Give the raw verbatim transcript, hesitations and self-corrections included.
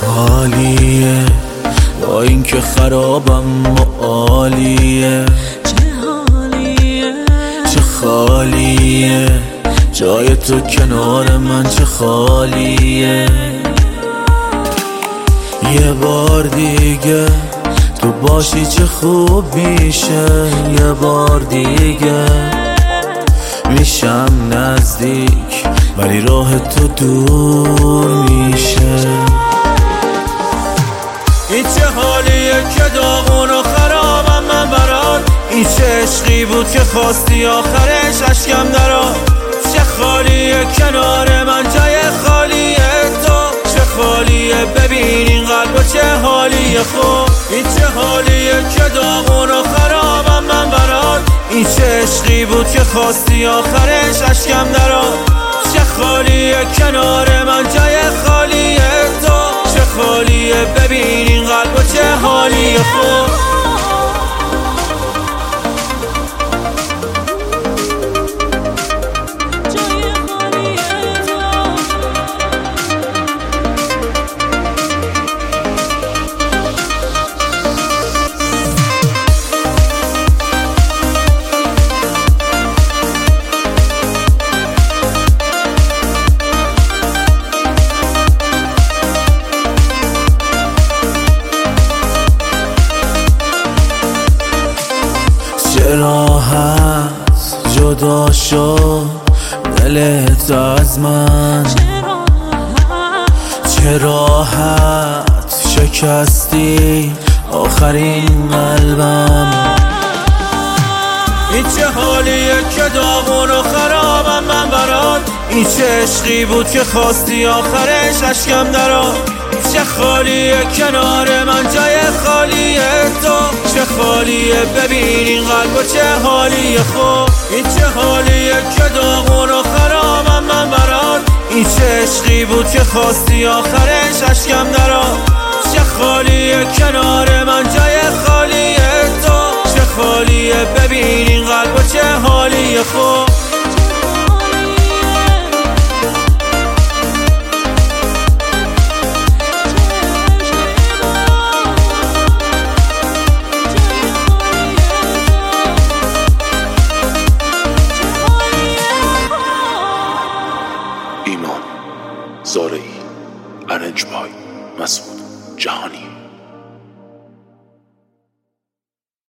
حالیه با این که خرابم و عالیه، چه حالیه چه خالیه جای تو کنار من، چه خالیه. یه بار دیگه تو باشی چه خوب میشه، یه بار دیگه میشم نزدیک ولی راه تو دور میشه. این چه حالیه که داغون و خرابم من برات، این چه عشقی بود که خواستی آخرش اشکم درات. چه خالیه کنار من جای خالیه تو، چه خالیه ببین این قلب و چه حالیه خوب. این چه حالیه که داغون و خرابم من برات، این چه عشقی بود که خواستی آخرش اشکم درات. چه خالیه کنار من جای خالیه تو، چه خالیه ببین این قلب و چه حالیه خوب. چه راحت جدا شد دلت از من، چه راحت شکستی آخرین قلبم. این چه حالیه که داغون و خرابم من برات، این چه عشقی بود که خواستی آخرش اشکم درات. چه خالیه کنار من جای خالیه تو، چه خالیه ببین این قلب و چه حالیه خوب. این چه حالیه که داغون و خرابم من برات، این چه عشقی بود که خواستی آخرش اشکم درات. چه خالیه کنار من جای خالیه تو، چه خالیه ببین این قلب و چه حالیه خوب. ایمان زارعی، ارنج بای مسعود جهانی.